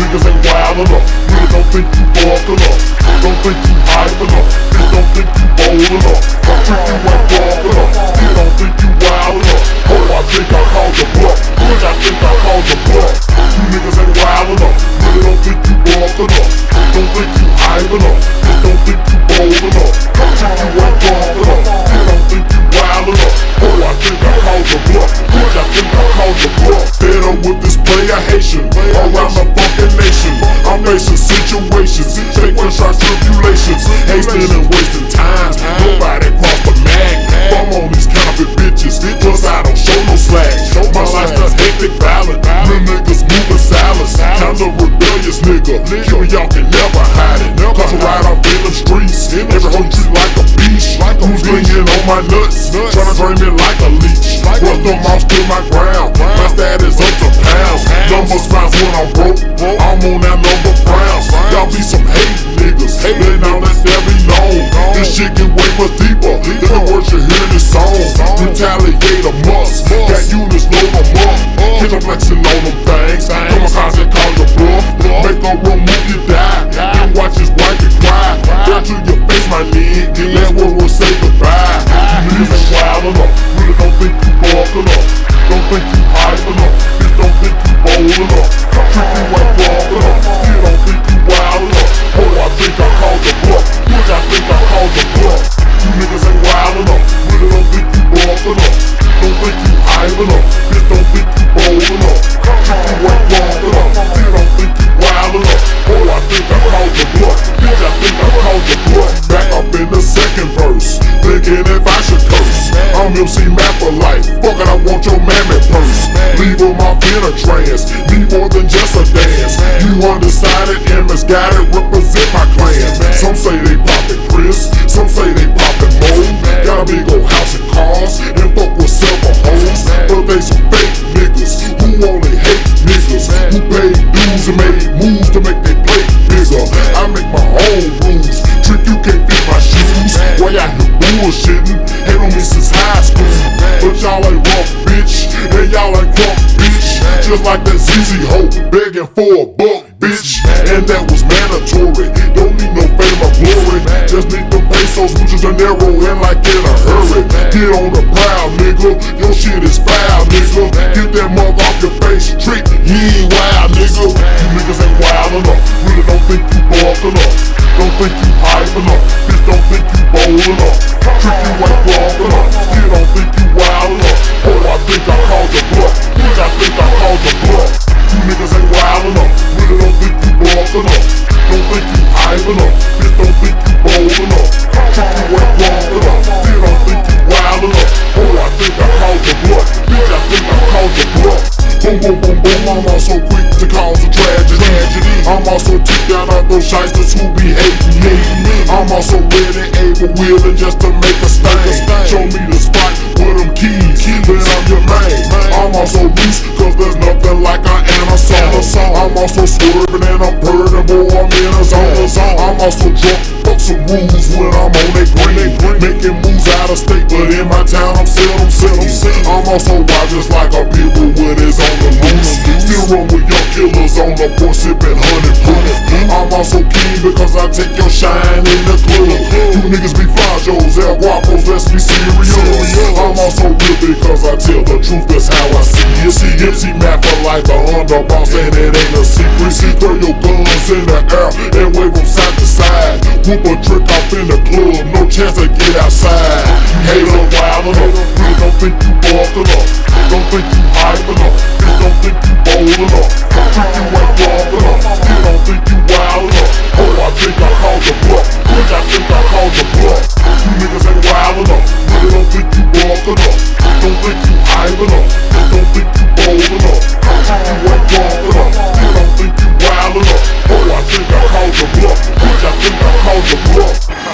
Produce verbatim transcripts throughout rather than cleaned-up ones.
niggas ain't wild enough. Really don't think you buck enough. Don't think you hype enough. Bitch don't think you bold enough. I think you ain't buck enough. Still don't think you wild enough. Oh, I think I called your bluff. Bitch, I think I called your bluff. You niggas ain't wild enough. Really don't think you buck enough. Don't think you hype enough. Bitch don't think you bold enough. I think you ain't buck enough. Still don't think you wild enough. Oh, I think I called your bluff. Bitch, I think I called your bluff. Fed up with this player Haitian around the fucking nation. I'm facing situations, taking shots, tribulations, hasting and wasting time. Nobody cross the mag. I'm on these counterfeit bitches, cause I don't show no slack. My lifestyle's hectic, violent. Real niggas moving silence. Kind of rebellious nigga. Killing y'all can never hide it. Cause I ride off in the streets. Every hoe treat like a beast. Who's leaning on my nuts? Tryna drain me like a leech. Rust them off to my ground. My status up to pounds. Numbers finds when I'm broke. I'm on that number rounds. Y'all be some hate niggas. Let now let that be known. This shit get way much deeper than the words you hear in this song. Retaliate a must. Got units load them up. Catch them flexing on them things. Come on, cause they call your bluff. Make a room move you die. Then watch his wife and cry. Girl to your face, my nigga. Last word will say goodbye. You niggas ain't wild enough. Really don't think you buck enough. Don't think you hype enough. Bitch don't think you bold enough. Trick you ain't buck enough. Still don't think you wild enough. Oh, I think I called your bluff. Bitch, I think I called your bluff. You niggas ain't wild enough. Really don't think you buck enough. Don't think you hype enough. Bitch don't think you bold enough. Trick you ain't buck enough. Still don't think you wild enough. Oh, I think I called your bluff. Bitch, I think I called your bluff. Back up in the second verse, thinking if I should curse. I'm M C Mac for life. Fuck it, I want your mammoth purse. Leave them off in a trance. Need more than just a dance. You undecided and misguided, represent my clan. Some say they poppin' Chris, some say they poppin' Mo. Got a big old house and cars, and fuck with several hoes. But they some fake niggas who only hate niggas who paid dues and made moves to make their plate bigger. I make my own rules. Trick, you can't fit my shoes. Why y'all here bullshitting? Hate on me since high school. But y'all ain't rough, bitch. And y'all ain't crunk, bitch. Just like that Z Z hoe begging for a buck, bitch. And that was mandatory. Don't need no fame or glory. Just need them pesos, mucho dinero, and like in a hurry. Get on the prowl, nigga. Your shit is foul, nigga. Get that mug off your face. Trick, you ain't wild, nigga. You niggas ain't wild enough. Really don't think you buck enough. Don't think you hype enough. Bitch don't think you bold enough. Trick, you ain't buck enough. Still don't think you wild enough. Oh, I think I called your bluff. Bitch, I think I called your bluff. You niggas ain't wild enough. Really don't think you buck enough. Don't think you hype enough. Bitch don't think you bold enough. Trick, you ain't buck enough. Still don't think you wild enough. Oh, I think I called your bluff. Bitch, I think I called your bluff. Boom, boom, boom, boom. I'm also quick to cause a tragedy. I'm also tick down all those shysters who be hating me. I'm also ready, able, willing just to make a stain. Show me the spot with them keys, then I'm your man. I'm also loose, cause there's nothing like an Amazon. I'm also swerving and I'm purring, boy, I'm in a zone. I'm also drunk, fuck some rules when I'm on that green. Making moves out of state, but in my town I'm seldom, seldom. I'm also wild just like a people when it's on the loose. Still run with young killers on the porch sipping honey proof. I'm also keen because I take your shine in the club. You niggas be flajos, El Guapos, let's be serious. I'm also real because I tell the truth, that's how I see it. See M C Mac for life, the underboss, and it ain't a secret. See, throw your guns in the air and wave them side to side. Whoop a trick off in the club, no chance to get outside. You hater wild enough, really don't think you buck enough. Don't think you hype enough, bitch don't think you bold enough. Trick, you ain't buck enough, still don't think you wild enough. Oh, I think I called your bluff, bitch I think I called your bluff. You niggas ain't wild enough, really don't think you buck enough. Don't think you hype enough, bitch don't think you bold enough. Trick, you ain't buck enough, still don't think you wild enough. Oh, I think I called your bluff, bitch I think I called your bluff.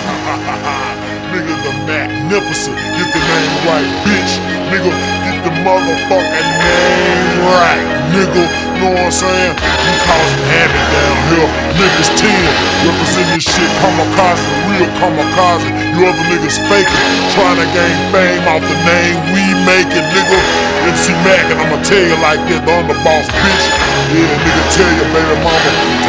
Nigga the magnificent, get the name right, bitch. Nigga, get the motherfucking name right, nigga. Know what I'm saying? You causing havoc down here. Niggas ten, represent this shit, kamikaze, real kamikaze. You other niggas faking, trying to gain fame off the name we making, nigga. M C Mac, and I'ma tell you like this, the underboss, bitch. Yeah, nigga, tell your baby mama